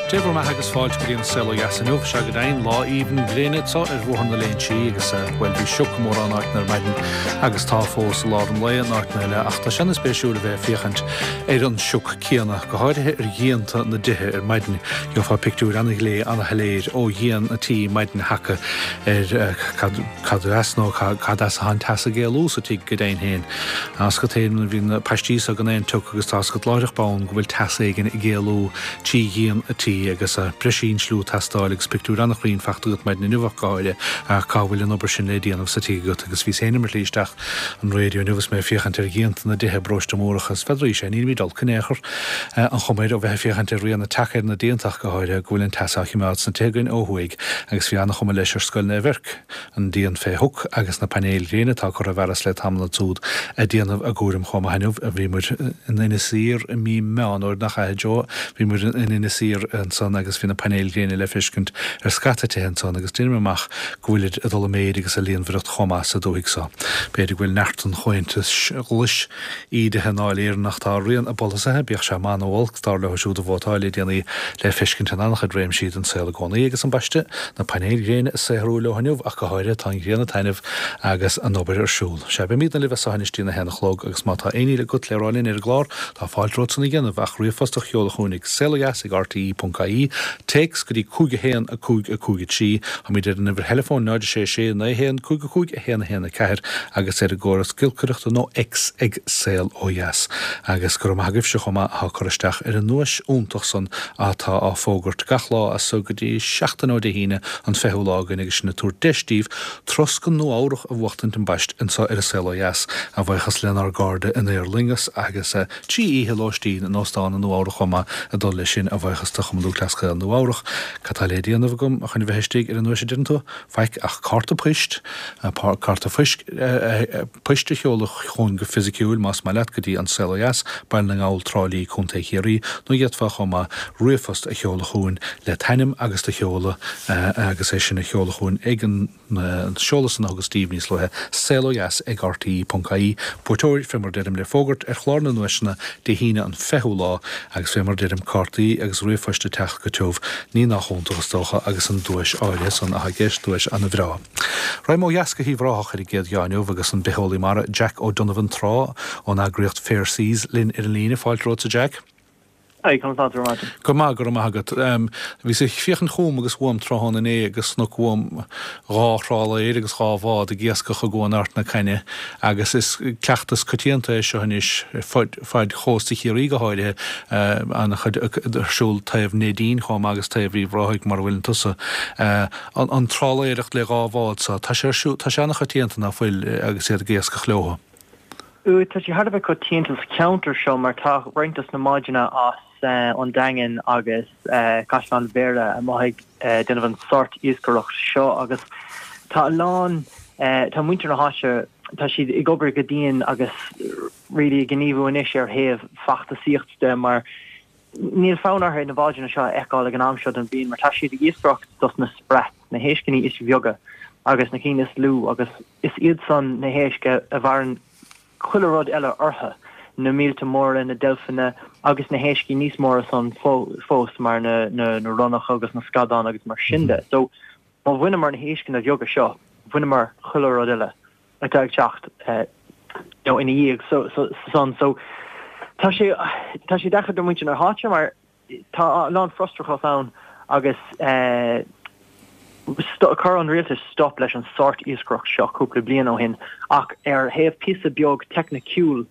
Débhar me agus fáilte go dtíon sela jasanúh se go daon lá íbn bléine tá bhór na léon si agus bhfuil bhí siúc mór an áitnar maidin agus tá fós lá an léon áitna le ach tá sena spéisiúla bheith fichant an siúc cíanna go háirithe dhéanta na dithe maidin go fá picú anna lé anna heléir ó dhéan atí maidin hacha cadú nó cad as a tasa gé lúsatí go daon héin as go téann bhín peistí a gan éon tu agus tá go láireach bán go bhfuil tasa igen i ggéalú tí dhéan atí agus a breisín slú tastáil ag spictú annach rion fechtúgat maid na nuhaáile a cáhfuil an obair sin édíanamh satí go agus bhí éanaar líisteach an réidiú nuhas mé fiochan ar géanta na dithe brosta mórachas fedrí sé ní dal cnéchar an choméid ó bheith fiochan ar rion na takeir na déantach go háide ghfuiln taach imeáid san tegann óhuaig agus bhí annach chum leis ar scoil na bhirc an díon fé thug agus na panéil réine tá chu a bheras le tamla túd a díanamh a gúrim chum hainmh a bhí mu in ina sír i mí meán ó nach chaideo bhí mu in ina sír an son agus bhí na panéil réine le fiscint ar scatate an son agus duineach ghuiid a dul méid agus a líon bhircht chomá sa dúigh sa. Beidir bhfuil neartan chointas glis iad a henáléir nach tá rion a bollasathe beag se man óhil tá le siúd a bhtáile déanaí le fiscint an annach réim siad an saola gcónaí agus an baiste na panéil réine séhrú lehanniuh ach go háire tá réanana tainmh agus an obair arsúl. Se be míad na libh sahanistí na henachlóg agus má tá aí le go léráilín ar glár tá fáilrósanna gannamh ach riomfostach cheola chunig selajas ag RTE.caí takes go dtí cúige héan a cúige tí ha mí an bhar telefón 96 na héan cúige a héna ceir agus ar a ggóras gilcuireachta nó ex ag sel ó jas agus gur maithagah se chuma a choristeach ar an nuas úntaach san atá á fógurt gachlá a so go dtí 16 ó de híine an fehulágan agus na túr deistíh troscan nó áireach a bhachtant an baist in sa ar a sel ó jas a bhaithchas lenar garda in éar lingas agus tí ihe lóistín an óstáin an nó áireach chuma a dul lei sin a bhaithchas tacham lúglasca an nó áireach catalédianamh gom a chun bheittíigh ar an nuas dintú feic ach carta puist carta puiste cheolach chun go fisiciúil más mai leat go dtí an sel ó jas bail na ngáil trálíí chunta chéirí nó dhéadfa chuma riafast a cheolachún le tainim agus de cheola agus é sin na cheolachún ag an seolasan agus Stevens lethe sel ó jas ag RTE.caí Portóir fémar dedim le fógart ar chlár na nuisina de híine an fehulá agus fémar dedim cartaí agus riafaiste teach go tuamh ní nachhúntaachstócha agus an dúis áile san a géist dúis an bhrá. Raim ó jasca hí bhráach ar i géad jaanniuh agus an beholí mar Jack O'Donovan trá ón agriocht Fair Seas linn ar an líne fáilróta Jack. Go má gur agat bhí sé fiochan chum agus bham trán in é agus nó bham rárála é agus ráhád a ggéasca chu gháinart na cenne agus is ceachtas cotíanta é seois fáid chósta chií go háide an chuirsúil taobh nédín chum agus taobhí bhráigh mar bhfuil tusa an trála éirecht le ráhád sa tá sé annach chutíanta na bhfuil agus sé ggéasca chlóha. Tá sé hardbh go tíantas counter seo mar tá reintas na máidina as an dagen agus Cashman Vera a maig den van sort iscorach seo agus tá lán tá muinter na háise tá siad i gobar go dtíon agus ri gníomh inis ar héamh fachta síochtste mar níl fánarthe na bháidina seo eáil an amseo an bíon mar tá siad iscrocht dos na sprat na héiscinní is bheoga agus na cí is lú agus is iad san na héisce a bharan chuilerod eile ortha na mílte mór na delfinne agus na héiscí níos mór san fós mar na runnach agus na scadán agus mar sinnde. So má bhuiine mar na héiscin a bheoga seo, bhuiine mar chuilerod eile ag teacht ina dhéag so tá sé decha do muinte ar háte mar tá lán frostrachá ann agus chur an réaltas stop leis an sort iscroch seo cúpla blian ó hin ach ar héamh písa beag technicúil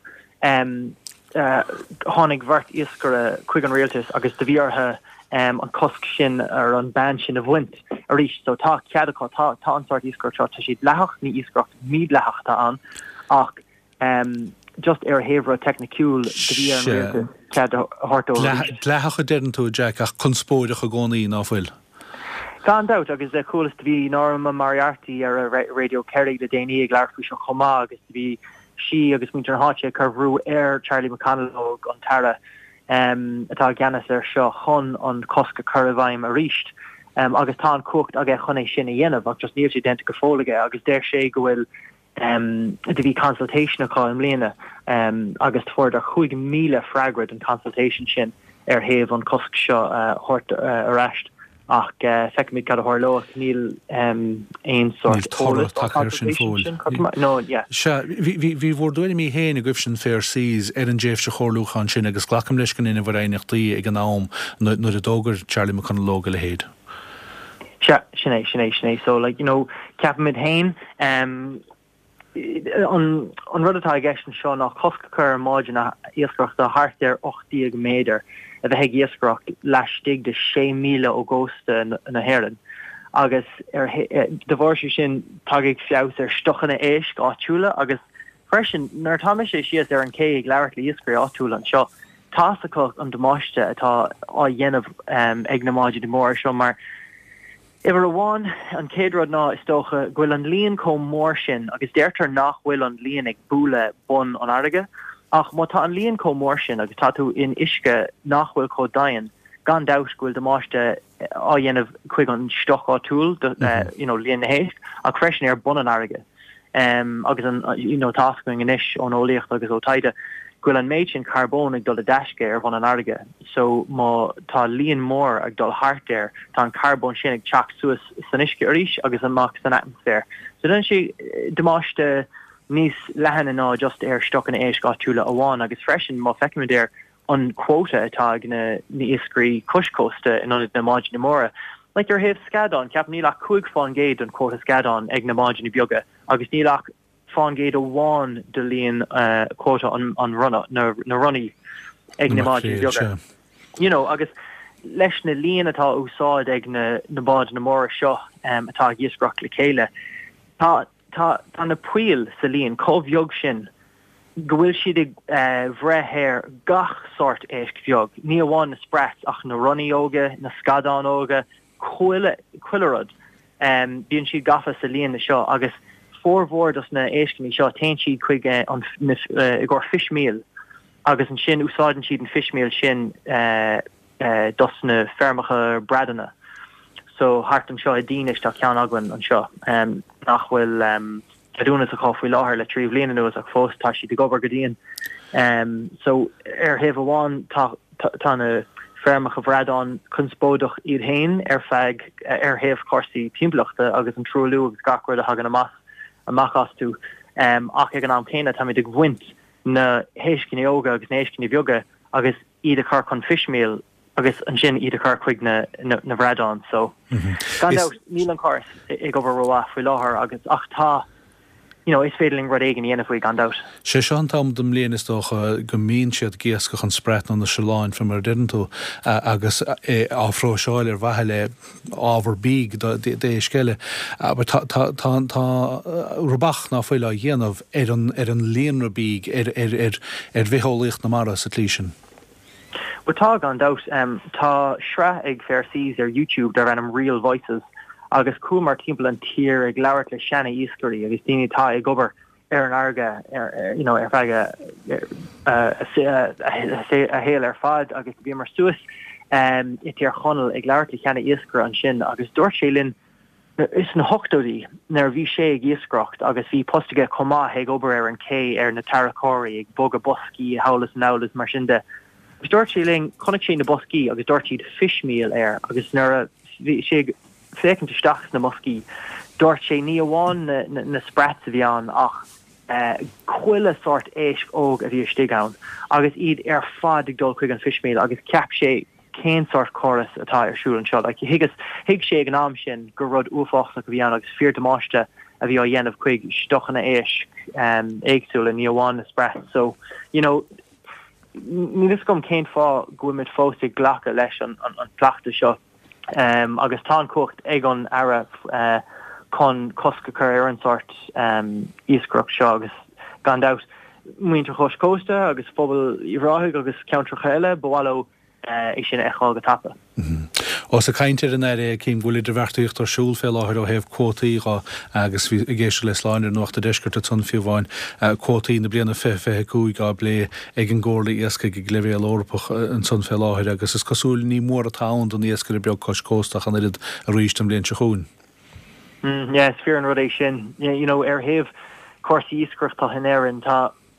tháinig bhart iscore chuig an réaltas agus de bhíortha an cosc sin ar an ban sin a bhaint a rís so tá ceadaá tá an sort iscroch seo tá siad lethach ní iscrocht míad lethachta an ach just ar héamh technicúil de bhí an réaltas cead hartó. Lethecha dean tú Jack ach conspóideach a gcónaí náfuil. Gan doubt agus the coolest bhí Norma Moriarty ar a radio Kerrig le déine ag leirú seo chomá agus bhí si agus muintear háte carhrú ar Charlie McConnell an tara atá ganas ar seo chun an cosca curvhaim a ríist agus tá an cuacht a chunné sinna dhéanamh ach just níl sé dente go fólaige agus déir sé go bhfuil de bhí consultation aá im léana agus fuair ar 5,000 freigrid an consultation sin heh an cosc seo hort arrest ach feic cad hurló níl ein sort no yeah vi vor doin mi héin a gufsin fair seas an Jeff se chorlúchan sin agus glacham leis gan inna bhreinachtaí ag an nám nu a dógur Charlie McConnell le héad. Sinné. So like, cap mid hain, on rudatá gestion seo nach coscacur mágin a iascrocht a hart der 8 méter a bheit iascrocht leistig de 6 míle ógósta na Héireann. Agus de bhór sin tagig fiaus stochanna éisc áitiúla agus freisin nar táime sé sios an cé ag leirlí iascrí áitiúla an seo tásacha an domáiste atá á dhéanamh ag na mágin de mór seo mar Iver aháin an céadrod ná is tócha ghfuil an líon com mór sin agus déirtar nachhfuil an líon ag búla bun an airige ach má tá an líon com mór sin agus táú in isce nachhfuil có dain gan dat ghfuil de máiste á dhéanamh chuig an stoch á túl líon na héist a freisin ar bun an airige agus an tascuing in isis ón óíocht agus ó taide gwil an méid sin carbón ag dul a deisce ar bhan an airige, so má tá líon mór ag dul hartéir tá an carbón sin ag teach suas san isce aríis agus an max an atmosfér. So den si demáiste níos lehanna ná just ar stoch an éis gáúla aháin agus freisin má feicimidéir an quota atá ag na iascrí cuscósta in an na mágin na móra. Like ar heh scadán, ceap nílach 5 fáin géad an quota scadán ag na mágin na beaga, agus nílach fáin géad amháin de líon quota an runna na runní ag na mágin na beaga. Agus leis na líon atá úsáid ag na bád na móra seo atá giascrocht le chéile. Tá na puil sa líon cóbheog sin gohfuil siad bhreithir gach sort éisc bheog. Ní amháin na sprat ach na runní óga, na scadán óga, cuilerod. Bíonn siad gafa sa líon na seo agus fórhórdas na éiscinní seo tain siad chuig i ggur fishmeal agus an sin úsáidan siad an fishmeal sin dos na fermacha bradanna. So hartum seo a dínis tá cean aghain an seo nachhfuil dúna a chofuil láthir le tríomh líana nuas ach fós tá siad gobar go dtíon. So ar heh amháin tá na fermacha bradán chunspódach iad hain ar feig ar heh córsaí timplachta agus an trúlú agus gachfuir a hagan amachas tú ach ag an am chéine tá ag bhaint na héiscinní óga agus na éiscinní bheoga agus iad a chur chun fishmeal agus an sin iad a chur chuig na bradán. So gan níl an córs ag over roá faoi láthair agus ach tá is féidirling rud éigen dhéanamh faoi gan dat. Sé sean tam dom léanastocha go mín siad géascach an spreitin an na Siláin from mar didn't agus áfró seáil ar bhaithe le ábhar bíg dé scéile. Tá rubach ná foiile dhéanamh ar an léanra bíg ar bhítholaíocht na mara sa tlísin. Tá gan dat tá sra ag fairsaís ar YouTube dar anam Real Voices agus cúmar timp an tír ag leabhart le seanna íoscairí agus daoine tá ag gobar ar an airge ar feige a héal ar fad agus bhí mar suas i tíar chonal ag leabhart le seanna íoscair an sin agus dúirt sé linn is an hochtóí nar bhí sé ag íoscrocht agus bhí postaige comá ag obair ar an cé ar na tarracóirí ag bog a boscí halas nálas mar sin de. Agus dúirt sé linn connic sé na boscí agus dúirt siad fishmeal ar agus nar sé fécinn teach na moscí dúirt sé ní amháin na sprat a bhíán ach chuile sort éisc óg a bhí stigán agus iad ar fad ag dul chuig an fishmeal agus ceap sé cén sort choras atá ar siúil an seo hiig sé an am sin gur rud uafáchna go bhíán agus fear demáiste a bhí á dhéanamh chuig stochanna éisc éagsúla ní amháin na sprat. So ní is gom cén fá gofuimid fóstig ghlacha leis an plachta seo. Agus tá cocht ag an ara chun coscacur ar an sort íoscrocht seo agus gan dat muintear choscósta agus phobal iráthig agus ceantracha eile bháló é sin eáil go tappa. Os a caiintear an air cím bhfuil de bheartaíocht ar siúl fé láthir ó heh quótaíá agus bhí géisiú leis láinir nuachta deisceart a tun fiomháin quótaí na blianana fé cúigá blé ag an ggóla iasca go gléir Eorpach an sun fé láthir agus is cosúil ní mór a tán don iasca a beag coscóstach an iad a ríist am blion se chuún. Yes, fear an rudéis sin. Ar heh cuasaí íoscrocht tá hin éireann tá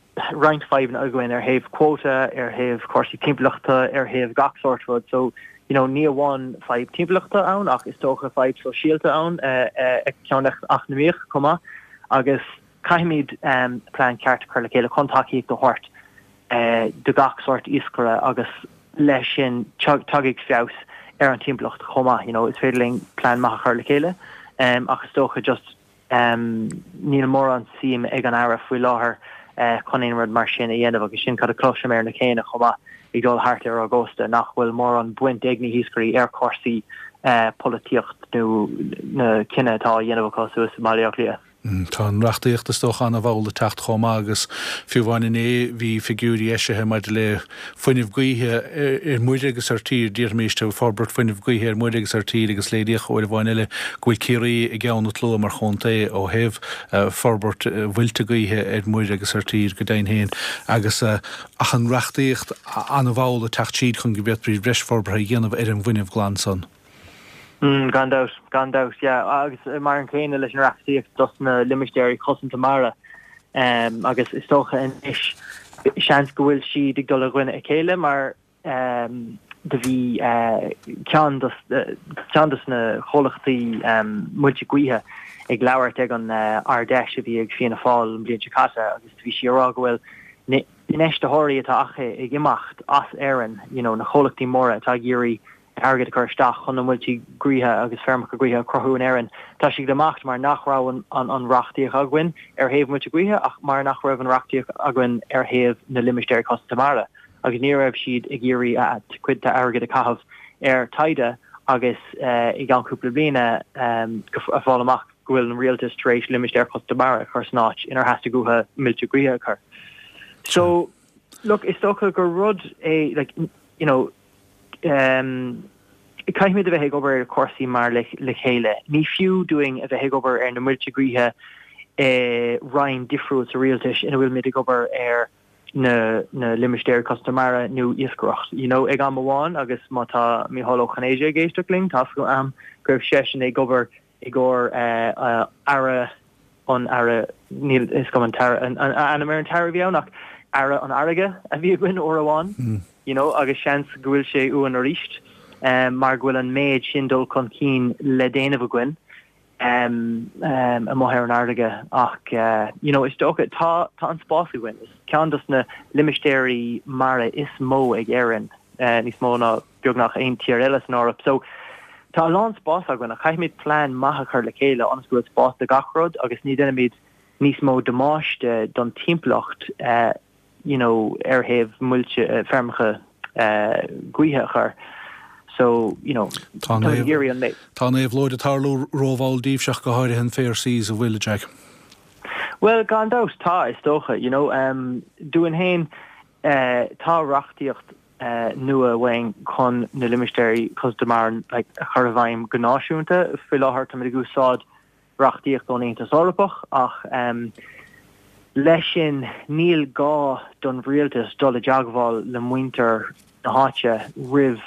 round 5 na again have quota have corsi timpachta have gach sortwood so near 1-5 timpachta own ach is stocha 5 so shielta own count 8 comma agus kaimid plan cart curlicale contaki the hort de gach sort iskra agus leshin tugig fiaus an timpachta comma it's feeling plan mach curlicale ach stocha just níl mór an sim ag an ara fhui láthair chunéonrad mar sin a dhéanamh agus sin cad a cloisiim ar na céine chuma ag dul hart ar agósta nach bhfuil mór an buint ag na híoscarí ar córsaí políocht nó na cinenne atá dhéanamh cosú Somália lia. Tá reachtaíochtta stocha an a bhil techt chom agus fiúhhain hí figúrí éisithe mar le foiinemh gaothe muide agus ar tír dír méiste forbert foiinemh gaothe ar muide agus ar tír agus léideoch óir bhhain eile gohfuil cíirí i gceann tló mar chunta ó heh forbert bhfuilte gaothe ar muide agus ar tír go dain héin agus ach an reachtaíocht an a bhil a techt siad chun go bheith brí breis forbert dhéanamh ar an bhuiineh glanson. Gandaus, agus mar an céine leis an reachtaíocht dus na limistéirí cosanta mara agus is tócha in isis seans go bhfuil siad ag dul a gcuine a chéile mar de bhí ceandas na cholachtaí muilte gaothe ag leabhart ag an ardeis a bhí ag fianna fáil an blion casa agus bhí siarrá go bhfuil inéis de háirí atá acha ag imacht as éan na cholachtaí móra atá géirí agad chuteach chun multi gríthe agus fermach gríthe crothún éan tá si deachcht mar nachrá an rachtaíoch aguain ar héh multi gríthe ach mar nach raibh an rachtaíoch aguain ar héh na limistéir Costa agus ní raibh siad i ggéirí a cuidte agad a cahabh ar taide agus i gceanúpla bliana a bháil amach gohfuil an rialtas éis limistéir Costa chu snáit inar heasta gotha multi gríthe chu. So look is stocha gur rud caiimid a bheith obair cuasaí mar le chéile. Ní fiú doing a bheith obair ar na muilte gríthe rain difriúil sa rialtas ina bhfuil mid obair ar na limistéir Costamara nó iascrocht. Ag am bháin agus mátá mí hall chanéise géisteling tá go am goibh sesin ag obair i ggur ara an ara níl is go an mar an tar bheannach ara an aige a bhí gin ó amháin. Agus seans gohfuil sé uan a ríist mar gohfuil an méid sin dul chun cín le déanamh gin a mthir an airige ach is dócha tá an spása gin ceantas na limistéirí mara is mó ag éan níos mó ná beag nach aon tíar eile an árap so tá lán spása gin a chaithmid plán maithe chur le chéile ans gohfuil spás de gachród agus ní denimiid níos mó demáiste don timpplacht ar heh muilte fermacha gaothe chur. So, tá éh loid a tarlú róháil díobseach go háir hen fér síos a bhfuile Jack. Well, gandás tá is tócha, dúan héin tá rachtaíocht nua bhain chun na limistéirí Costamar a chur bhaim gnáisiúnta fi láthart am gúsáid rachtaíocht don éanta sárapach ach leis sin níl gá don rialtas dul a deagháil le muinter na háte rih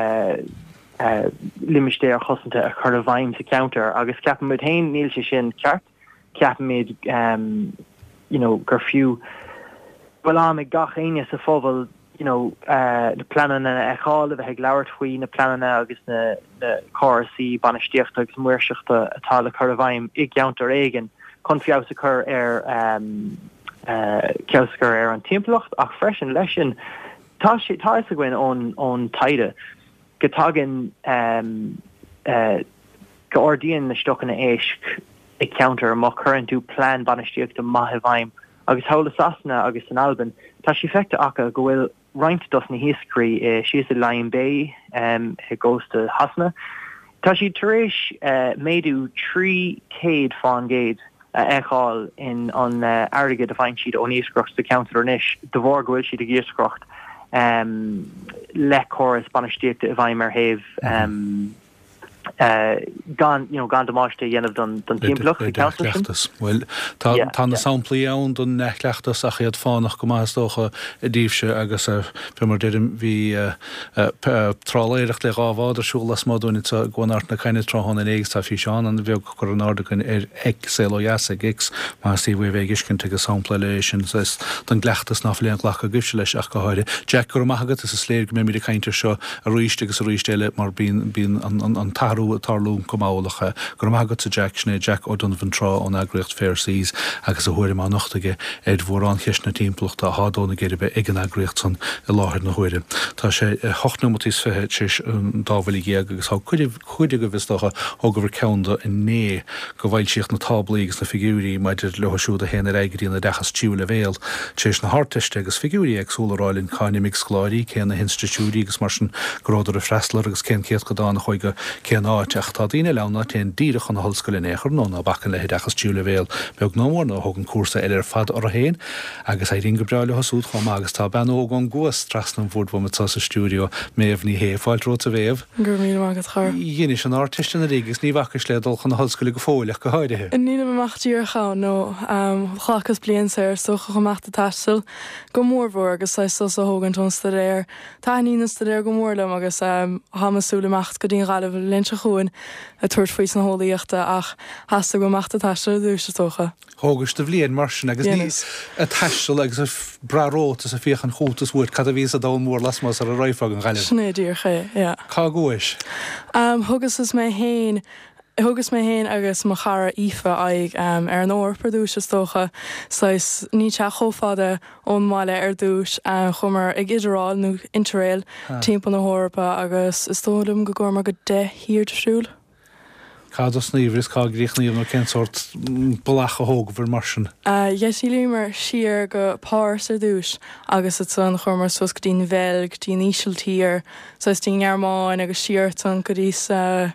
limistéir chosanta a chur bhaim sa counter agus ceapan mid hain níl sé sin ceart ceapan mid gur fiú bhil am ag gach aine sa fóbal na planana a cháil a bheith ag leabhart faoi na planana agus na chorasaí banistíocht agus muirseachta atá le chur bhaim ag counter éigen chun fiabhas a chur ar ceascar ar an timpplacht ach freisin leis sin tá is a gin ón taide go tagan go ordíonn na stochanna éisc ag counter má churann tú plán banistíocht a maithe bhaim agus thabhas asna agus an Alban tá sí feicte acha go bhfuil roinnt dos na hiascarí sios a Lion Bay he gósta hasna tá sí tar éis méadú 300 fáin géad eáil in an airige de bhain siad ón iascrocht de counter ar níis de bhór gohfuil siad ag iascrocht le choras banistíochta a bhaim ar héh gan demáiste dhéanamh don timpplach Well tá na samplaí ann don nechleachtas a chéad fánach go maistócha a díobse agus pe mar deidim hí tráléirecht le gáháidirsúlas móúna gúnart na caiine trohanna éigs tá fi seán an bheag chu an ádagan ag céloheasa gigs más tí bh iscinnte go sampla leis don gleachtas ná léon ghlacha gibse leis ach go háide. Jack gur maigad is a sléir go mé mí caiinte seo a ríiste agus a ríistéile mar bín an tarlún gomálacha gur maigad sa Jack sné Jack ó don trá an agriocht Fairseas agus a thuirim an nachtaige bhór an cheisna timpplacht a hádóna géidir be ag an agriocht san i láthir na huiide. Tá sé 8 fethe tris an dábhailí géag agus chuide go bhistácha ó go bhar ceanda in né go bhhail siocht na táblaí agus na figúrí maidir lehoisiúd a héna aigeí na dechas tíú le bhéal tééis na hartiste agus figúrí agsúlaráilinn cáinimig skláirí cé na hinstitúí agus mar sin gráidir a freislar agus cén céad go dána chuige cén áiteach tá daine lena té díirech an na hallscoilin éair nó na bachan le dechas tíú le bhéal beag nómór na thugann cuasa eile fad ar a héin agus é ring go breáile hasút chum agus tá ben ógan guas trasna bhd bh sa stúdio méomh ní héfáil ró a bhéh. Gur mí agad chur. Dhéine an artiste na régus ní bhachas le dul chun na hallscoile go fóileach go háidethe. Ní meachtíar cha nó chachas blion sé so go meachta taisil go mórhór agus sa thugann tonsta réir. Tá níasta réir go mórlam agus hamasúlamecht go dtíon gáileh linse chuin a tuairt faoi na hólaíochta ach hasasta go meachta taisil dúiste tócha. Thógus de bblion mar sin agus níos a taisil agus brarótas a fiochan chútas bhúir cad a bhís a dá mór lasmas ar a roiifag an gaiile. Snéidir ché, Cá góis? Thugus is mé héin agus mar chara ife ag ar an óir produúis tócha sais ní te chofada ón máile ar dúis chumar ag idirráil nó interrail timp na hórpa agus is tólam go gomar go 10 hir desúil. Cádas níomhris cá gríochnaíomh nó cén sort balacha hóg bhar mar sin. Yes, límar siar go páir sa dúis agus it san chumar sos go dtín bhelg, dtín ísiltír, sais tín armáin agus siartan go dtís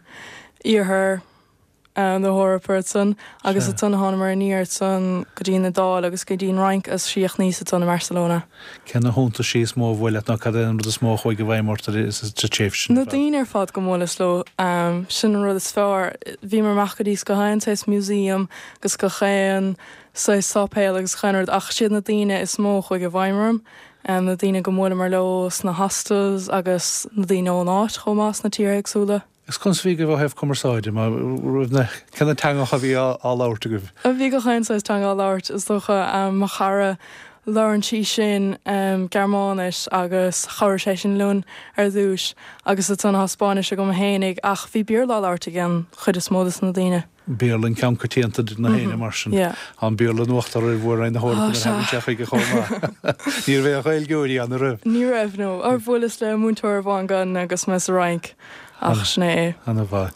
íorthar na hórapart san agus it san hanamar níart san go dtín na dá agus go dtín rank as sioch níos it san na Barcelona. Cenna húnta síos mó bhfuile ná cad an rud is mó chuig go bhaimórta is téh sin. No daon ar fad go móla sló sin an rud is fearr bhí mar meach go dtís go hain sais muséum gus go chéan sa sápéil agus chaineir ach siad na daine is mó chuig go bhaimmarm na daine go móla mar lós na hostels agus na daine ó náit chomás na tíir agsúla. Is consví go bh heh commeráide má ruúna cena teangacha bhí á láirta goh. A bhí go chaáis te á láirt is docha mar chara láirtí sin Germánis agus choir sé sin lún ar dúis agus it san Spáis a go hénig ach bhí bíor láirta gan chud is módas na daine. Bíorlann ceamcatíanta na héine mar sin. An bíorlan nuachtar ar bhór na hórteach go chomá. Níor bheith a chail gúirí an rih. Ní raibh nó ar bhfulas le múntóir bháin gan agus me a rank. Ach sné. Anna bha.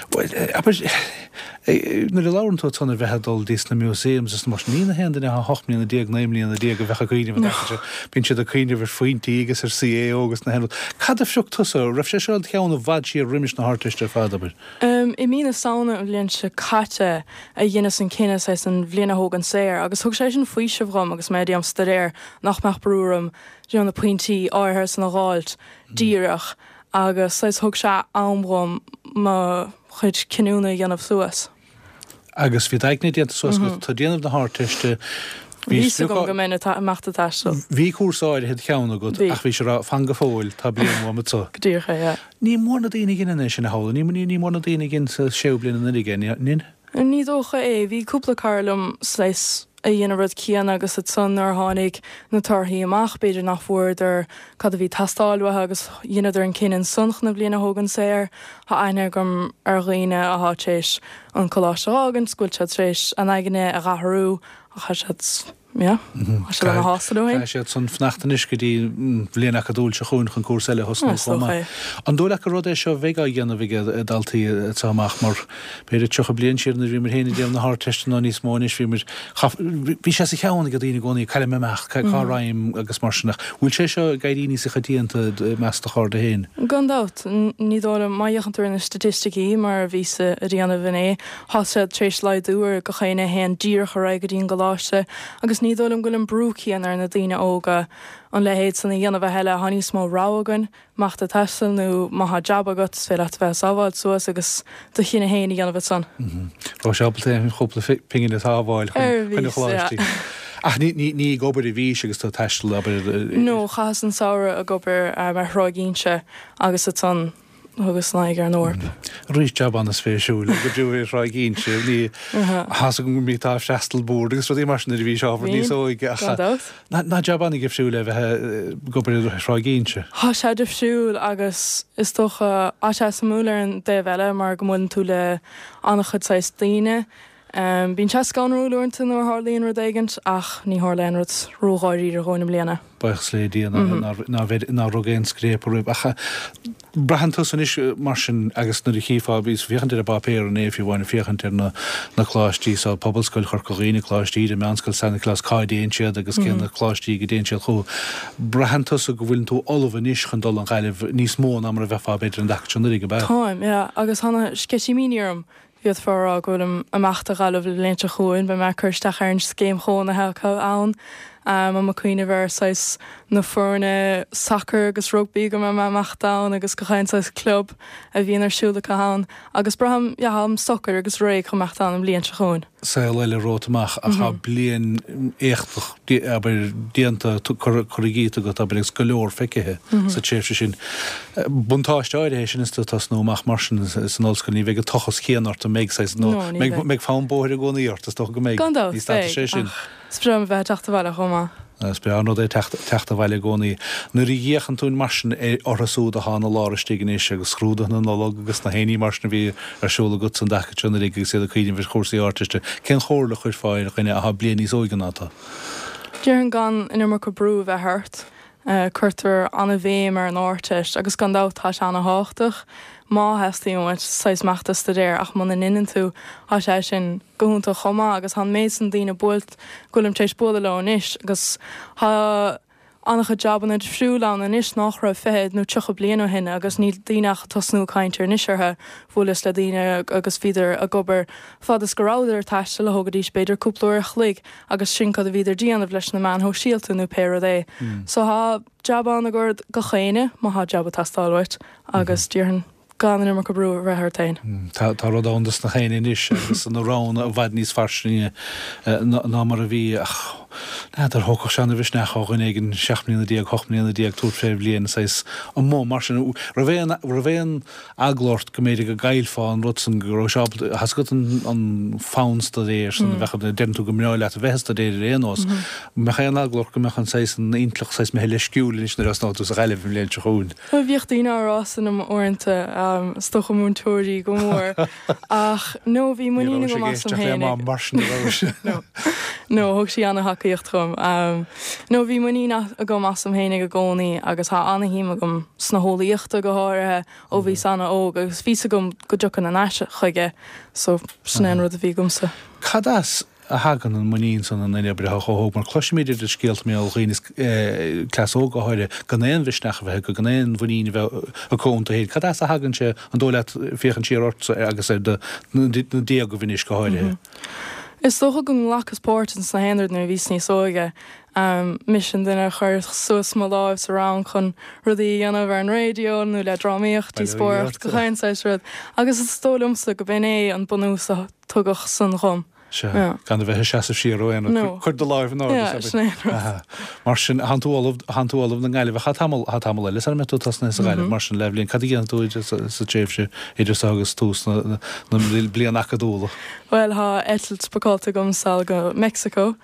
Na lárantó tanna bheitdul dís na muséums is mar nína hendan a 8 mlíonna déag 9 mlíonna déag a bheitcha cuioine bín siad a cuioine bhar faointí agus ar CA agus na henú. Cad a fiocht tusa raibh sé seáil teanna bhd sí riimiis na hartiste fadabar. I mína saona a bhíonn se caite a dhéana san cinenne sé san bbliana hógan séir agus thug sé sin faoi sibhram agus méid am staréir nach meach brúram dú na pointí áthir san na gáilt díireach agus sais thug se amrom má chuid cinúna dhéanamh suas. Agus bhí agna déanta suas go tá déanamh na hartiste Ví go mena meachta taistil. Bhí cuasáid head cheanna go ach bhí se fanga fóil tá blian matá. Gdíorcha, Ní mórna daine gine sin na hála, ní mórna daine gin sa seoblin na igen nin? Ní dócha bhí cúpla carlam sleis a dhéana rud cían agus it san ar tháinig na tarthaí amach beidir nach fuidir cad a bhí tastáilhathe agus dhéanaidir an cinan sunchna bliana hógan séir ha aine gom ar riine a hátéis an choláiste ágan scoilte tréis an aigeine a rathrú a chaisiad sé an hástaúin. Sé san fnachtanis go dtí bblianaach a dúil se chuún chun cuasaile hosna chuma. An dúla a rud é seo bheith a dhéanamh daltaí táach mar beidir tucha blion siar na bhí mar héna déanam na háteiste ná níos móis bhí sé sa cheanna go dtína gcónaí caiile meach cáráim agus marsinach. Bhfuil sé seo gaiiríní sa chatíanta measta cháda héin. Gandát ní dóla maiochantar na statisticí mar bhí a rianana bhané há sé trééis leidúir go chéine héan dír choráid go dtíon goláiste agus ní dul an ghfuil an brúcían ar na daine óga an lehéad san na dhéanamh heile haní smó rágan macht a teistal nó maitha jab agat fé le bheith sábháil suas agus do chinna héana dhéanamh san. Rá sebalta chopla pingin na tábháil chuine chláistí. Ach ní gobar I bhí agus tá teistal aber nó chas an saoire a gobar mar thráigínse agus san agus naig ar nóir. Rís jab an na spéisiúil, go dúir ráigínse ní has go mítá seastal búr, agus rudí mar na bhí seáfar níos óige ná jab anna gibhsúil bheit gobar ráigínse. Tá sé dibhsúil agus is tócha á sé samúlar an déhheile mar go mún tú le annachchud sa daine. Bín se ganrúúirta nó hálíonn rud éigent ach ní hálein rud róáirí ar gháinnim léana. Bachas le díana ná rugéin scréparú acha brahananta san is mar sin agus na chiá bís fiochanir a bapéir an éh bhhainna fiochanir na chláistí sa poblscoil chorcoína chláistí a meanscoil sanna chlás cáidéon siad agus cin na chláistí go déon siad chu. Brahananta a go bhfuiln tú olah níos chun dul an gaiileh níos mó ná mar a bheitá beidir an daúnaí go b. Táim, agus hána sceisiíníarm. Fiad far gohfuil amachta galh léinte chuin be me chuirteach ar an scéim chóna hecha ann má cuioine bhar na fórne soccer agus rugby go me meachtáin agus go chaáin club a bhíon arsúla goán agus braham am soccer agus ré chu meachtáin am líonse chuin. Sa leile rótamach a cha blion échtach aber déanta choigíta go aber ag scoleor feicethe sa téirse sin. Buntáisteáir sin is tas nóach mar san óscoil ní bheith tochas chéanart a méid méid fábóir a gcónaíart is go méid sé sin. Sprum bheith teachta bhile chumá. Spe nó é teachta bhile gcónaí. Nuair I dhéchan tún marsin é orasú a hána láiristeigéis agus scrúda na nóla agus na héí marsna bhí arsúla go san dechaúna agus sé a chuoine bhís chósaí áirteiste. Cén chóirla chuir fáil chuine a blian níos óigenáta. Dear an gan inar mar go brú bheith hurt, chuirtar anna bhéim ar an áirteist agus gan dátá se anna háach. Má heíhaid 6 meachtas de réir ach man inan tú á sé sin goúnta chomá agus han méid san dína bult golim tééis bula le isis agus annach joban a friúlán an isis nach ra féid nó tucha blianú hinne agus ní dínach tosnú caiintear nisirthe bhualas le díine agus fiidir a gobar fad is goráidir taiiste le hogadís beidir cúplaúir chlig agus sin cad a bhíidir díanamh leis na man ho síalta nó péir é. So há joban a ggur go chéine má há job a tastáhait agus tíorhan gan mar go brú rathtain. Tá rodánas na chéine is agus an rán a bhaid níos farsine ná mar a bhí ar thucha sena bhís neáin igen 6 díag 8 díag tú fréh líon sais an mó mar sin ra bhéon aglát go méidir go gailfáin rutsan go has go an fánsta réir san bhecha denú go mráil le a bheitsta déidir réanós. Me cha an aglát go mechan 6 an intlach 6 me heile sciúlinn na rasnáú a réileh léon se chuún. Tá bhíocht daoine rásan am orintanta stocha múntúirí go mór ach nó bhí muína go más an héine. No, thug sí anna hacaíocht chum. nó bhí muína a go más am héine go gcónaí agus tá anna híime gom sna holaíochta go háirithe ó bhí sanna óg agus ví gom go decan an eise chuige so snéan rud a bhí gomsa. Cadas a hagan an muín san an bre choóg mar chluisméidir de scéalt mé chéine clasó go háire gannéon bhisneach bheith go gannéon bhíine bheith a cónta héad. Cadas a hagan se an dóile féchan tíart agus na déag go bhíis go háirithe. Is socha go lechas pórtans na héidir na bhís níos óige. Mission duine chuir suas má láimh sa rán chun rudaí anamh ar an radio nó le dráíocht tí sport go chaáis rud. Agus is tólamsa go bhéné an bunúsa tugach san chum. Gan bheith se síróin chuir de láimh ná. Mar sin hanúáh na gaiileh tam leis ar metú tasna gaile mar sin leblíonn cadí an túide sa téimse idir agus túús na blian acadúla. Well há etalt spacáilta gom sal go Mexico.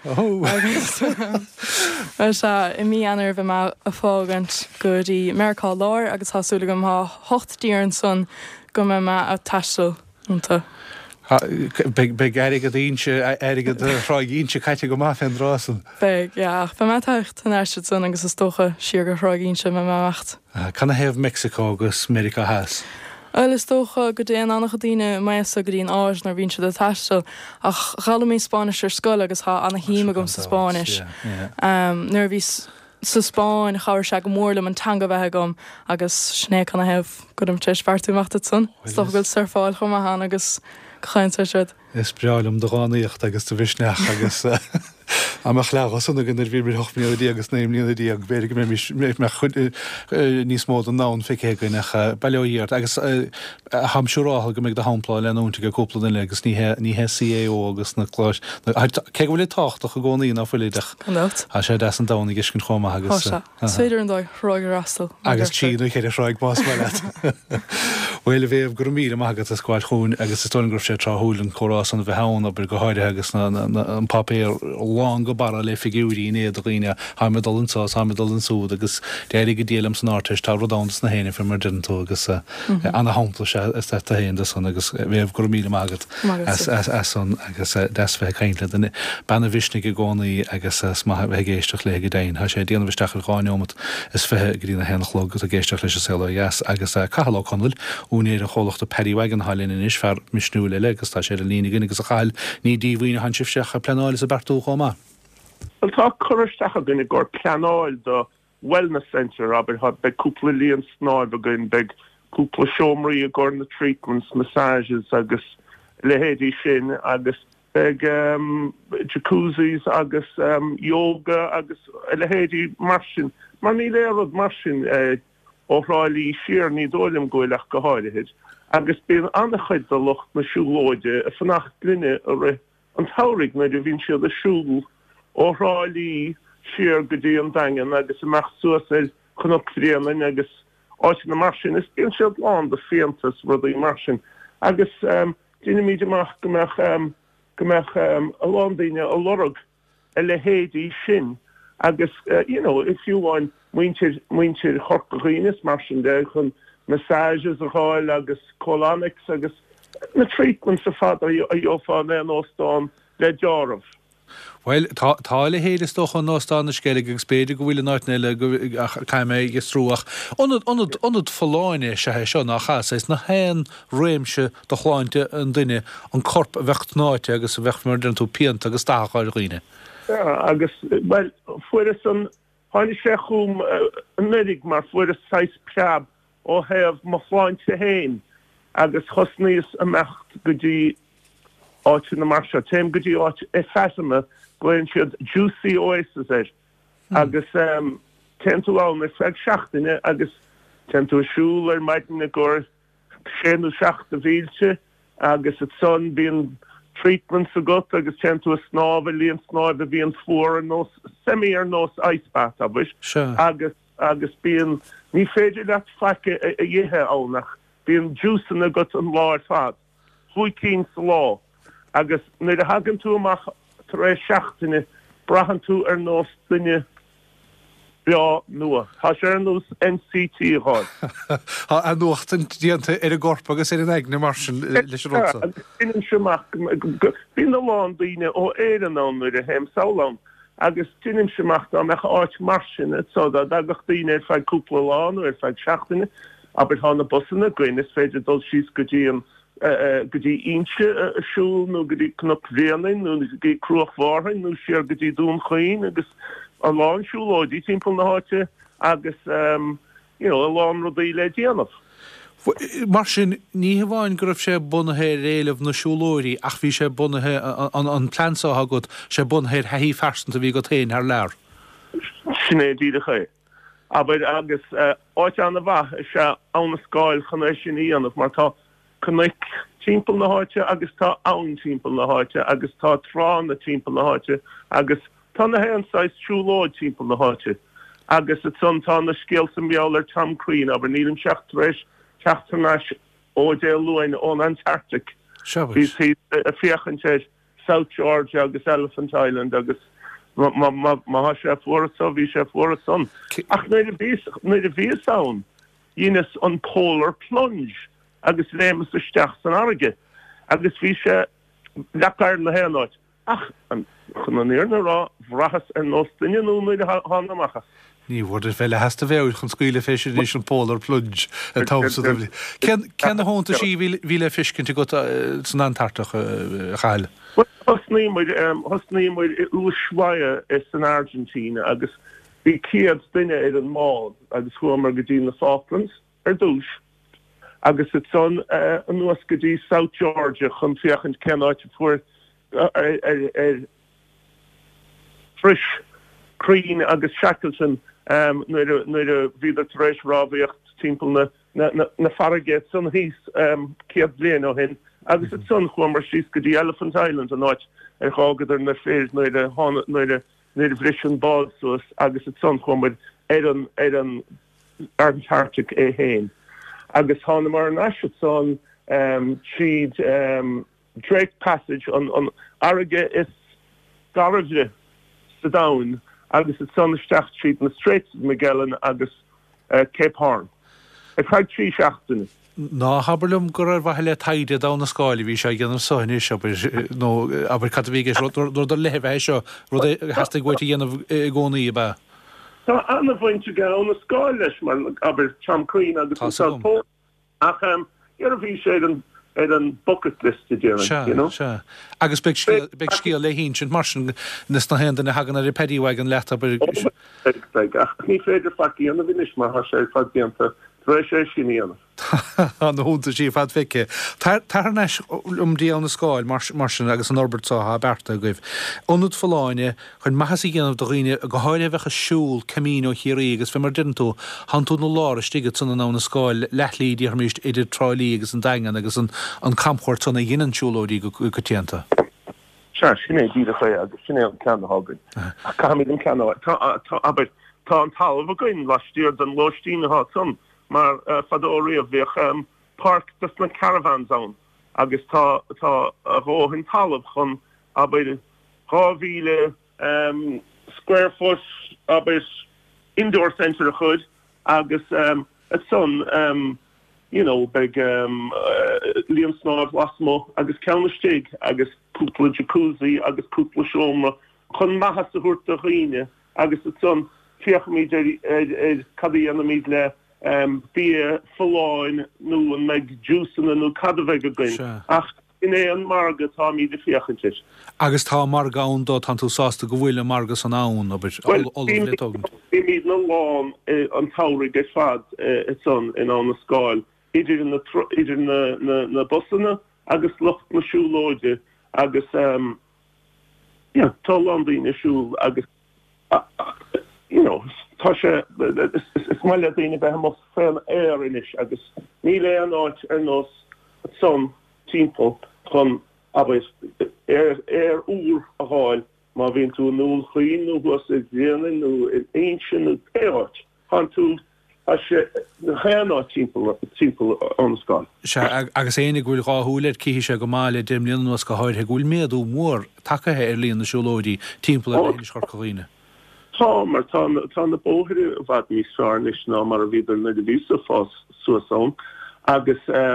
Se I mí anar bheith me a fágant go dtí Mercá láir agus thásúla gom há 8 díar son go me me a taistal ananta. Be aige dínse aige ráigínse caiite go má féin rásan. Be me techt an eiste san agus is tócha siar go ráigínse me mecht. Canna héamh Mexico agus America has. Is tócha go déan annach daine me a go dtíon áis nar bhín se de taistal ach chaala mí Spáis ar scoil agus há anna híime gom sa Spáis. Nuair bhís sa Spáin chair se go mórlam an tanga bheitthe gom agus sné canna hebh gom teis fartúachta san. Sto goil surfáil chum a hána agus chaint siad. Is breáilm do gáíocht agus do bhisneach agus Amach lesanna gan bhí hochmíí agus néimlíonna dí ag bé me chud níos mód an ná fichéige nach bailíart agus hamsúráil go méid de hápláil leúnta go cúpla in agus ní CAO agus naláis ce bhfuil táchtach a gcónaí ná fuideach a sé de an dána gus cin choma agus féidir an dá roiig rastal agus tíú chéidir ráig más meile. Bhfuil bhéh gur mí agad a sáil chuún agus istógrah sé trthúlann chorás an bheit hán a gur go háide agus an papéir láán go bara le figúí inéad a riine haimedalintás haimedalinsú agus déir go délam san áirteis tá rodánas na héine fi mar dintó agus anna hápla sé is a héon san agus bhéh gur mí agad san agus desfeh caiintle den banna bhisnig go gcónaí agus géisteach le go déin ha sé déanana bhisteach gáineomad is fethe go dtína henachlog a géisteach leis sela yes agus cahalá conil únéir a cholacht a periwagan hálinn is fear misnú le agus tá sé a lína gine agus a chail ní díhhaoine han sibseach a plenáil a bertú chomá. Well tá chuiristeach a gine gur pleanáil do wellness centre aber hat be cúpla líon snáid a gin be cúpla seomraí a gur na treatments, massages agus lehéadí sin agus be jacuzzis agus yoga agus lehéadí mar sin. Mar ní léad mar sin óráilí siar ní dólim goileach go háideid. Agus bíon annachchuid do lucht na siúlóide a fannacht glynne a an taurig na de vín siad a siúl óráilí siar go dtí an dagen agus amach suasil chunopríanana agus áit na mar sin is bíon siad lán de féantas rudí mar sin. Agus duine míidirach gomach a lándaine a lorug a lehéadí sin. Agus, if you want, muintir chorcaghínis mar sin de chun massages a cháil agus colonics agus na treatments a fad a dheofá le an óstán le dearmh. Well, tá le héidir stoch an nóstán na scéile agus spéidir go bhfuil náitnéile caiime gus trúach. Onad foláine se hé seo nach chas is na héan réimse do chláinte an duine an corp bhecht náite agus a bhecht mar den tú pianta agus dááil riine. Agus, well, fuair an háine sé chum an nudig mar fuair 6 peab ó heh má chláinte héin agus chosníos a mecht go dtí áit na mar se téim go dtí áit feisime goin siad juicy oasis agus ten tú an fed seachtaine agus ten tú siúl maidin gur séú seach a vílte agus het son bíon treatments a got agus ten tú a snáb a líon snáb a bhíon fuór an nós semi ar nós icebat a bus agus bíon ní féidir le feice a dhéthe ánach bíon juicen a got an láir fad chuig cín sa lá agus nuair a hagan tú amach tar éis seachtaine brahan tú ar nós duine bea nua. Tá sé ar nós NCT aáil. A nuachtain díanta ar a gorp agus ar an eagna mar sin leis rosa. Bíon semach bíon na lán daoine ó éan ná nuair a héim saolam agus duine semach ná meach áit mar sin so agach daoine ar feid cúpla lán ar feid seachtaine aber hána busanna goin is féidir dul síos go dtí inse a siúl nó go dtí knopréanain nó go dtí cruachmharthain nó siar go dtí dún chuoin agus an lán siúlóidí timppla na háite agus a lán rudaí le déanamh. Mar sin ní bháin go raibh sé bunathe réalamh na siúlóirí ach bhí sé bunathe an plansa agad sé bunathe heí fersanta bhí go taon ar leir. Sinné díide ché. Aber agus áit an bha se anna sáil chunéis sin íanamh mar tá connaic timppla na háite agus tá ann timppla na háite agus tá trán na timppla na háite agus tá na héan 6 siúlóid timppla na háite agus it son tá na scéal sa meálar Tom Queen aber nílim seachtaréis teachtanáis ó dé luin ón Antarctic. Hís a fiochantéis South Georgia agus Elephant Island agus má sé fuórasá bhí sé fuórason. Ach nuair a bhí saon dhéanas an polar plunge agus lémas isteach san aige agus bhí sé lecair na héanáid. Ach chun an éarna rá bhrachas ar nós duine nó nuair a hánamachchas. Ní bhd bheile heasta bhéir chun scuile féisi éis an pólar plunge a tása bhí. Cean na hánta sí bhí le fiscinnta go san Antarctic a chaile? Hosnímuid úshaide is san Argentina agus bhí ciad duine ar an mád agus chuamar go dtí na Falklands ar dúis agus it son an nuas go dtí South Georgia chun fiachant cenáid fuair frisch Crean agus Shackleton nuair a bhíidir éis rábíocht timppla na fargéit san híos ciad blian ó hin agus it son chuamar síos go dtí Elephant Island an áit ar chágad ar na fér nuair a bhrisin bád suas agus it son chuamar ar an Antarctic é héin. Agus hána mar an eisiid son tríd Drake Passage an aige is garide sa dain agus it son isteach tríd na Straits of Magellan agus Cape Horn. Ag chaid trí seachtain. Ná habarlum gur bhaile taide dá na sáil bhí sé gannam soinní aber cathvíige do leheh seo rud heasta goiti dhéanamh gcónaí ba. Tá anna bhainte go na sáil leis mar aber Chamcreen agus pó ach ar a bhí sé an bucket list dé. Agus beag scíal le hín sin mar nas na hen na hagan a repedíhaig an leta ach ní féidir faí anna bhíis mar sé fadíanta. Sé sinníana. An húnta sí fad fice. Tarneis dí an na sáil mar agus an Orbertá berta goibh. Onút fáine chun maihas ggéanamh do riine go háile bheitcha siúil cemín ó chiaí agus fé mar dintú hanú nó láir stigad sanna ná na sáil lethlíí armíist idir trálíí agus an dagan agus an campchairt sanna dhéanaan siúlóí go tianta. Se sinné dí a chu agus sinné an cean hágann. A caiid an cean tá an talamh a goin leistíir den lóistíine há son. Mar fadóí a bhíoch park dus na caravan zone agus tá a bhóhin talamh chun aber 3,000 square foot aber indoor center a chud agus it son beg Liam Snáb lasmo agus ceannasteig agus cúpla jacuzzi agus cúpla seomra chun maithas a thuirt a riine agus it son fiachmid cadí anna míad le bí fáin nó an meid dúsanna nó cadbheith a gin. Ach in é an marga tá míad a fiochantis. Agus tá mar gán dó tan tú sásta go bhfuile margus an ann Bhí míad na lán an táraigh é fad son in an na sáil. Idir na busanna agus lucht na siúlóide agus tá landí na siúl agus tá sé is meile daoine bheit mo féin inis agus ní le an áit ar nós son timppel chun aber úr a háil má bhíonn tú nó chuoin nó was ag déanaan nó in sin nó éáit han tú na chéaná timppel an sáil. Se agus éana bhfuil ráthúlaid cihí sé go máile déimlíon was go háir gúil méadú mór takethe ar líon na siúlóidí timppel a is chorcaíine. Tá mar tá na bóthir a bhd mí sánis ná mar a bhíidir na de vísa fás suasán agus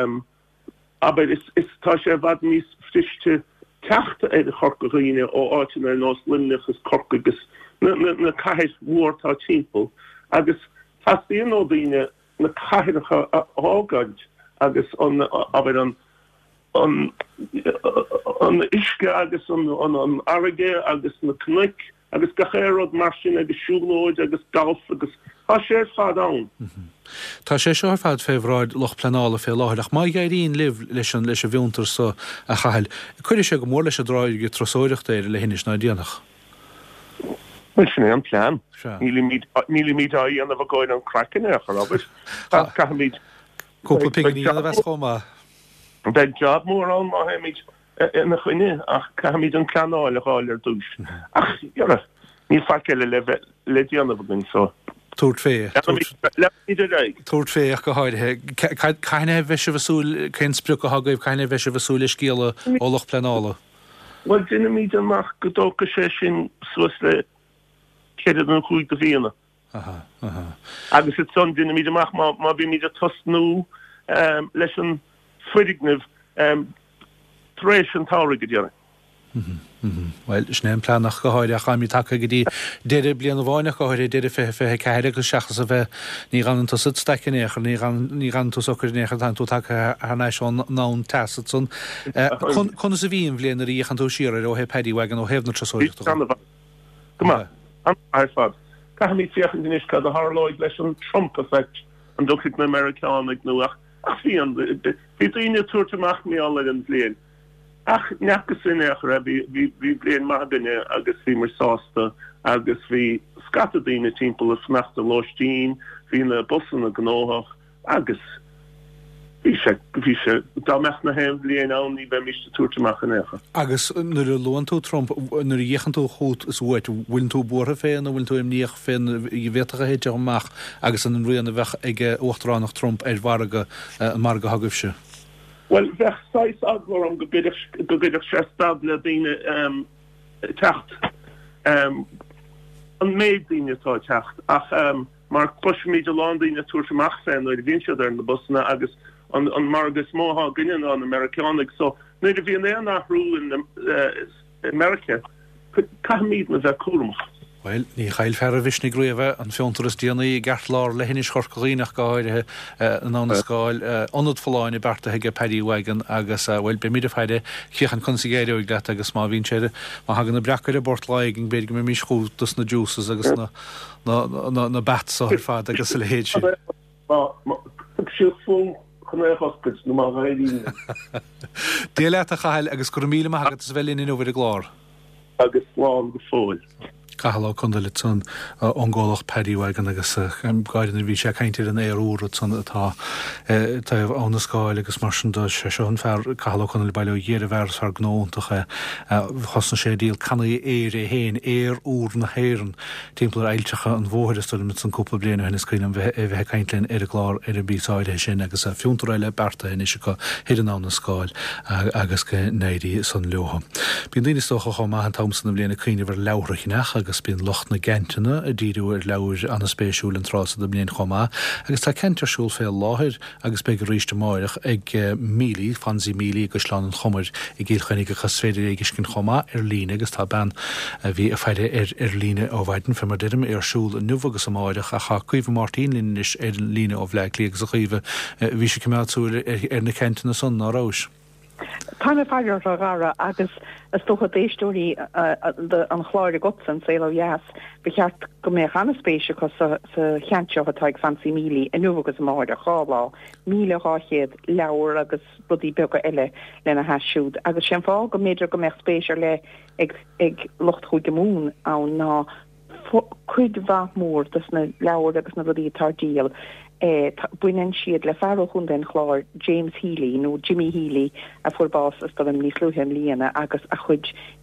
aber is tá sé bhd mí frichte ceachta é a chorcaíine ó áitin ar nás limnechas corcagus na caiir mórtá timppel agus tasíon ó bhíine na caiiricha ágaid agus aber an isce agus an aige agus na cnic agus gachéad mar sin agus siúlóid agus golf agus tá sé fad ann. Tá sé seo fad féhráid loch planála fé láthach má gaiiríon liv leis a bhúntar sa a chail. Cuidir sé go mór leis a dráid go trosóireachta éir le hinis ná díanach. Well sin an plan. Níl míid í an bh gáin an crackan ar Robert. Cahamid. Cúpla piganí an bheits chomá. Beg job mór an má haimid na chuine ach cahamid an planáil a gáil ar dúis. Ach ní faceile le díanamh gon so. Túirt fé. Túirt fé go háidthe. Caine bheith se bhsúil cén spruc a hagaibh caine bheith se bhsúil is cíala ólach planála. Well duine míid amach go dócha sé sin suas le céad an chuig go bhíana. Agus it son duine míid amach má bhí míid a tosnú leis an fuidignimh tréis an tára go dearna. Well, snéim plánach go háide a chaimí take go dtí déidir blian bháinach go háide déidir fé ceire go seachas a bheith ní ran tú sut steicenéchar ní ran tú sochirnéchar an tú take hanéis an nán teasad son. Chun sa bhíon bblianaar í an tú siar ó he pedíhagan ó hebna trasóireachta. Cuma, an fad. Cahamí fiochan din isca a Harlóid leis an Trump effect an dúchaigh na Americánach nuach. Ach bhí daoine túirteach mí an le an bblion. Ach neachgus in ra vi blian mabinne agus vi mar sásta agus vi scatadína timppel a snachta lostín hí na busan a gnóhach agus vi se da mecht na hen blian ání be mis túteach an echa. Agus nu a loantú Trump nu dhéchantú chót is bhit bhfuil tú bore féin a bhfuil tú im níoch féin i bhétacha héide amach agus an rianna bheith ag Uachtaránach Trump bharga mar go hagibse. Well bheith sais aglar am go bidir se stable díine techt an méid díine tá techt ach mar puismid a landíine túach féin le víse ar na busna agus an margus móha gine an Americanig so nu a bhí an nachrú in America caimíd na bheith cuamach. Well, ní chail fer a visnig gruibh an fiontas díanaí gart lár lehinnis chorcaíach gáirithe an an sáil anad fáinine berta heige pedíhagan agus bhfuil be míidir feide chiochan consigéideoigh le agus má bhín séide má hagan na brecaide bort laigin beidir mé mís chuútas na dúsas agus na batsáir fad agus le héid si. Si fún chunéchoscas nó má bhaidíine. Dé le a chail agus go míle agad is bhelín in bhfuir a glár. Agus sláán go fóil. Cahalá condalit son ongólach pedíhagan agus gaiidir bhí sé caiintear an éúra son atá taobh anna scáil agus mar sin sé sean fear cahalá condail bailú dhéar bhers ar gnóntacha chosna sé díal cannaí éir héin úr na héan timppla eiltecha an bmhóidir mit san cúpla bliana hena scrín bheith caiintlinn ar a glár ar a bíáide sin agus a fiúntaréile berta in is go héan anna scáil agus go néirí san leha. Bíon daine stocha chu má an Thomson na bliana cuioine bhar leabhrachinach agus bíon locht na gentena a ddíú ar leir an spéisiúil an trasa do blion chomá, agus tá centarsúil fé láthir agus be ríiste máireach ag mílí fansaí mílí agus leán an chomir i ggéil chuinnig a chasféidir éigeis cin chomá ar líne agus tá ben bhí a feide ar líne ó bhaiden fe mar dirim arsúil a nuhagus máireach a cha cuomh Martin línis ar líne ó bhleiclí agus a chuomh bhí sé cumátúil ar na centena son nárás. Táime fáidir a gara agus is tócha déistóí an chláir gotsan sé le jaas becheart go mé an spéise cos sa cheantseo atá ag fansaí mílí in nuhagus máid a chábá míle ráchéad leabhar agus budí bega eile lena heisiúd agus sin fá go méidir go méid spéisiir le ag locht chuig gomún an ná chuid bha mór dus na leabhar agus na budí tardíal. Buinen siad le fearú chun den chláir James Healy nó Jimmy Healy a furbás is dom níos luúhem líana agus a chuid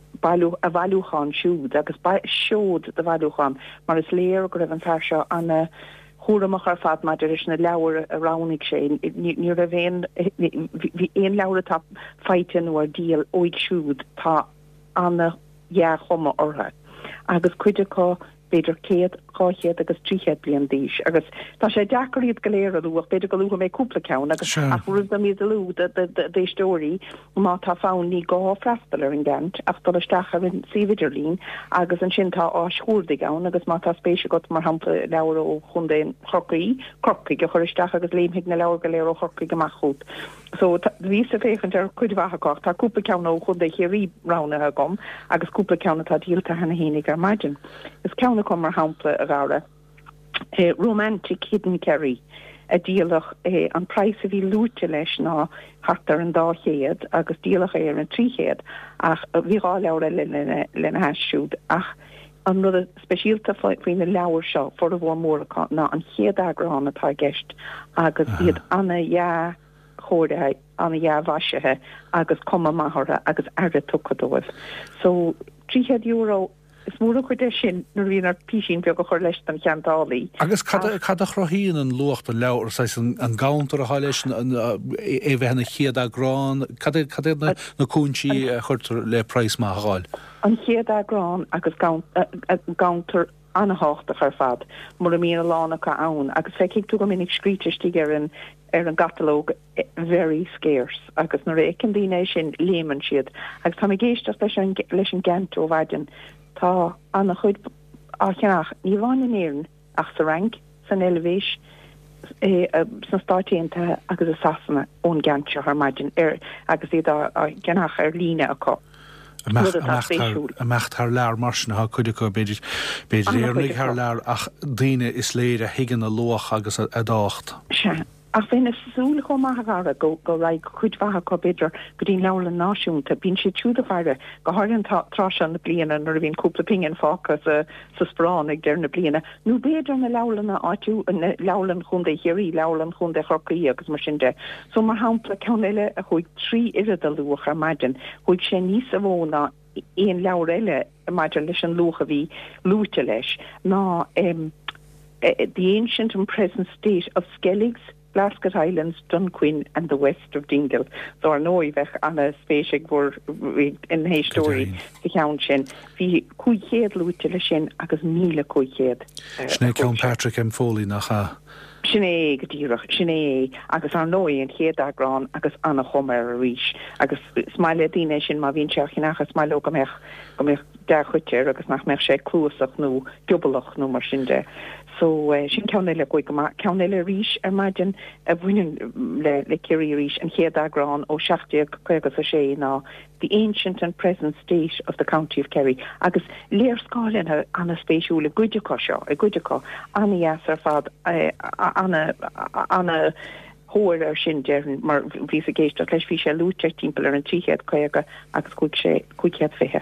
a bhúchan siúd agus siúd de bhúchan mar is léir go raibh an fear seo anna chóramach ar fad maidir is na leabhar a ránig sé ní a bhéin hí éon leabhar atá feitin nó díal óig siúd tá anna chuma ortha agus cuiideá beidir céad cháchéad agus tríchéad blian díis agus tá sé deacaríad goléir aúach beidir go luúha mé cúpla ceann agus ru a míad lú déistóí má tá fáin ní gá freistal ar an gent ach doisteach ar an sividirlín agus an sin tá áisiúrdaigh ann agus má tá spéise got mar hampla leabhar ó chundéin chorcaí croccaí go chuiristeach agus léimhiigh na leabhar go léir ó chorcaí go machút. So ví a féchan ar chuidhhachaach tá cúpla ceann ó chun é chéirí rana gom agus cúpla ceanna tá díalta hena hénig ar maidin. Is ceanna com mar hampla a gára. Romantic Hidden Kerry a díalach an price a bhí lúte leis ná hartar an dáchéad agus díalach ar an tríchéad ach bhíá leabhar lena heisiúd ach an rud a speisialta faoin na leabhar seo for a bhór mórcha ná an chéad agrán atá gceist agus iad anna chódathe anna bhaisithe agus cuma maithre agus airde tuchadóibh. So €300 is mór chuide sin nó bhíonar písin beag go chuir leis an cheantálaí. Agus cad a chroíonn an lucht an leabhar an gáantar a háileis é bheithna chiad agrán cad na cúntí chuirtar le preis má gáil. An chiad agrán agus gáantar anhaachta ar fad mar a mí lánacha ann agus feic tú go minic scríteistí ar an gatalóg very scarce agus nar écin díné sin léman siad agus tá géisteach leis an gent ó bhaidin tá anna chuid ácheannach ní bháin éan ach sa rank san elevéis san stáitianta agus a sasanna ón gantse ar maidin agus iad gennach ar líne aá. A mecht haar lear marsna ha chuide go beidir éirnig haar lear ach daine is léir a higan a loach agus a dácht. ach bhína súla go maithagara go raig chuidmhatha có beidir go dtíon leabhar náisiúnta, bíonn siad túúda fearre go háirann trás an na bliana nar bhíonn cúpla pingin fácha sa sprán ag deir na bliana. Nó beidir na leabharna áitiú na leabharlan chun é hiirí leabharlan chun é chorcaí agus mar sin de. So mar hampla ceann eile a chuig trí irid a luach ar maidin, chuig sé níos a bhóna éon leabhar eile a maidir leis an luach a bhí lúte leis ná the ancient and present state of Skelligs, Blasket Islands, Dunquin and the west of Dingle. So ar nóivech an a spéisiig vor in hé story the count sin. Vi cuichéad lúte le sin agus míle cuichéad. Sné ceann Patrick M. Foley nach ha. Sinné godíireach sinné agus ar nói an chéad agrán agus anna chomer a ríis agus smaile díine sin má bhín seach nach a smaile go mech de chuteir agus nach mech sé clúsach nó gubbalach nó mar sin de. So sin ceanile go ceanile ríis ar maidin a bhhuiin le cirí ríis an chéad agrán ó 16 ná the ancient and present state of the county of Kerry agus léir scáilin anna spéisiúla guideá seo a guideá anías ar fad anna hóir ar sin dearn mar bhí a géist leis bhí sé lúte timppla ar an tríchéad chuige agus cuichéad fithe.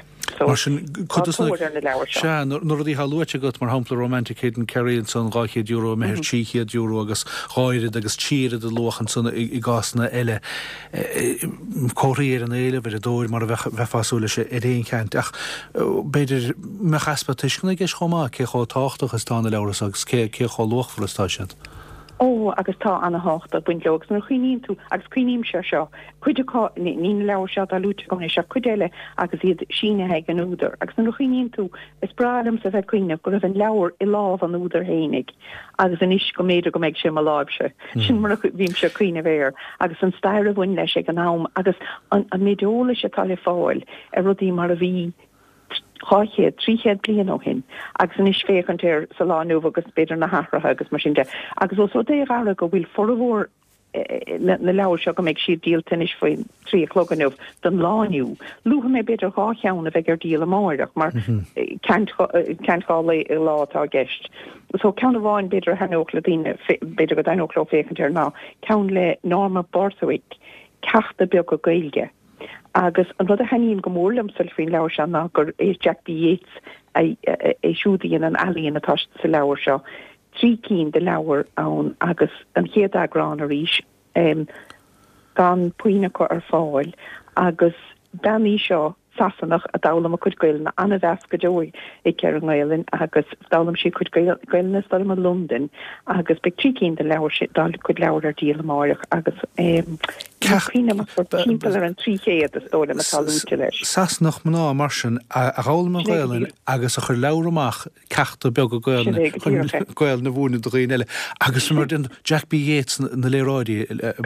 Nor dí halúte got mar hapla romantichéad an Kerry san gáchéad euro me tríchéad euro agus gáirid agus tíad a lochan sanna i gasna eile choíir an éile bheit a dóir mar a bheitfasúla sé i réon cheint ach beidir me chaspa tuiscna ggéis chomá cé chá táchtach is tána leras agus cé chá lochfuiltá siad. Agus tá anna hácht a buint legus mar chuoín tú agus cuiníim se seo chuideá ní leabhar se a lúte gona se chuideile agus iad sinethe an úidir agus na chuoín tú is bralam sa bheith cuioine go raibh an leabhar i láh an úidir hénig agus an is go méidir go méid sem a láibse sin mar bhím se cuioine bhéir agus an stair a bhain leis ag an nám agus an méideola se tal fáil ar rudí mar a bhí cháchéad tríchéad blian ó hin agus an is féchantéir sa láú agus beidir na hárathe agus mar sin de agus ó dé ara go bhfuil forhór na leabhar seo go méid siad díal tenis faoin 3 o'clock don lániu luha mé beidir chácheann a bheith ar díal amach mar ceantála i látá gist. So ceann bháin beidir henóch le dtíine beidir go dainoló féchantéir ná ceann le Norma Borthwick ceachta beag go gailge. Agus an rud a haíon go mórlam sulfrin leabhar se ná gur é Jack B. Yates é siúdaíon an alíon atá sa leabhar seo. 3 cín de leabhar ann agus an chéad agrán a ríis gan puoine go ar fáil agus daní seo sasanach a dálam a chud gailna anna bheas go dói ag cear an gáilin agus dálam si chud gailna dálam a London agus be 3 cín de leabhar si dá chud leabhar ar díal amach agus Cachine mar timppel ar an tríchéad a stóla na talúte leis. Sasnach mná mar sin a gáilm gailin agus a chur leabharach ceachta beag go gail na bhúna do réile agus mar den Jack B. Yates na léráidí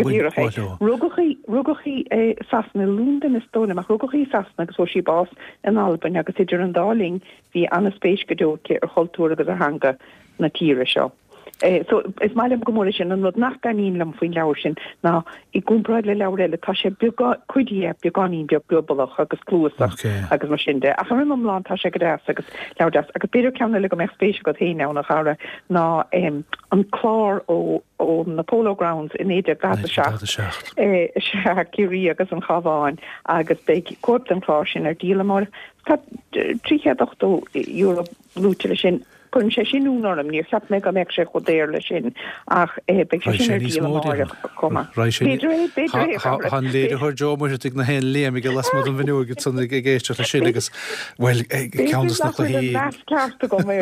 rugachaí sasna lúnda na stóla ach rugachaí sasna agus ó sí bás an Alban agus idir an dáling hí anna spéis godóce ar choultúr agus a hanga na tíre seo. So is mailim gomór sin an rud nach ganín lam faoin leabhar sin ná i gúnbraid le leabhar eile tá sé chuidí beganín beag bubalach agus clúasach agus mar sin de a chu an mlán tá sé go deas agus leabhar agus beidir ceanna le go meid spéisi go héine nach chara ná an chlár ó na Polo Grounds in éidir gasa seach cirí agus an chaháin agus be cuat an chlár sin ar díla mar tá 3.8 euro lúte le sin kun sé sin únarm ní sap me go meid sé chodéir le sin ach be koma. Han léidir chu Jo mu na hen lé go las mod an vinú get san géist a sin agus well count nach hí go mé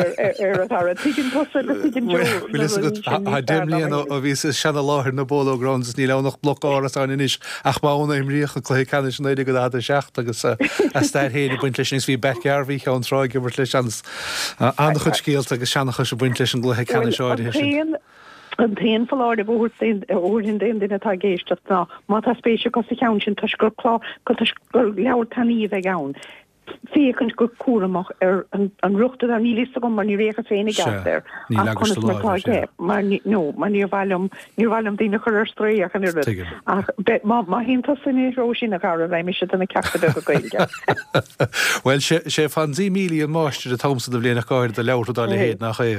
demlíon a ví sena láhir na Polo Grounds ní le nach blockáras an inis ach bána im riocha chlé can néidir go a seach agus a stair héidir buint leis hí bear hí an ráig mar leis an chud cíal agus seannachcha se buint leis an gluthe cena seáide. An taon falláir bhúr óhin déana atá géist ná má tá spéisio go sa ceann sin tuis gur chlá go gur leabhar taníomh ag ann. Fécinn go cuaramach ar an ruchtta ar ní lista go mar ní récha féinna gasir. Ní legus mar ní bhhailm dína chur stréach an ru. Má hínta san ró sin a gar bheith mis anna ceachta go gaige. Well sé fan 10 milliún máiste a Thomson a bbliana gáir de leabhar dá le héad nach é.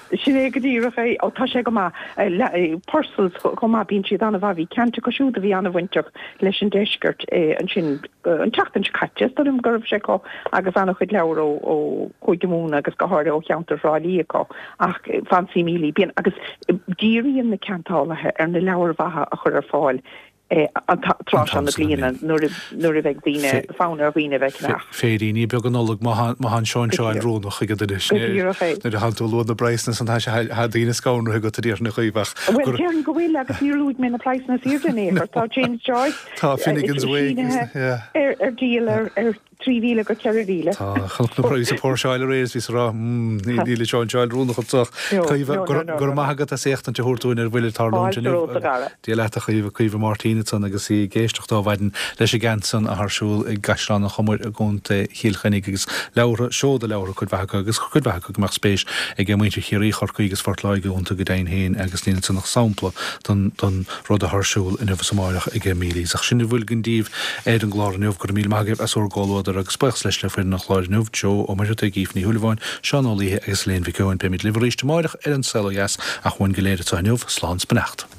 Sinné go dtíire ó tá sé go má parcels go má bín siad anna bhí ceanta go siúda bhí anna bhainteach leis an deisgurt an sin an teachtain caite dom gurh sé agus anna chud leir ó chuig múna agus go háir ó cheantar ráíá ach fancí mílí bíon agus díiríon na ceantálathe ar na leabhar bhatha a chur ar fáil. Trá an na bliana nuair a bheith bhíine fána bhíine bheith nach. Féiríní beag an nóla han seán seáil rúnach chu na halú lú na breisna an dtíine scána go dtíar na chuibach. Well cean go bhfuil agus níúid me na pleisna síirdané tá James Joyce Tá Finnegan's Wake ar díal ar 3 go 4 Tá chuna preis a póráil rééis ví rá níle seán seáil rúnach chutach gur maigad a sécht an teúirtúin ar bhfuil tarlún Dí le a chuomh Martin agus í géisteach bhaiden leis sé gansan a thsúil ag gasrán a chomir a gúnta híalchanig agus leabhar seóda leabhar chudbhecha agus chudbhecha go meach spéis ag muinte chiaí chorcaí agus fortlaige únta go dain héin agus líana san nach sampla don rud a thsúil in bh samáireach ag mílí. Ach sinna bhfuil gindíh éiad an gláir nuh gur mí maigeh as gáiládar agus spech leis le fuin nach chláir nuh Jo ó mar gífní thuúlaháin seán ólíthe agus léon bhíceáin pe mid liveríiste máireach ar an Celo Gas a chuin goléad tá nuh slán benacht.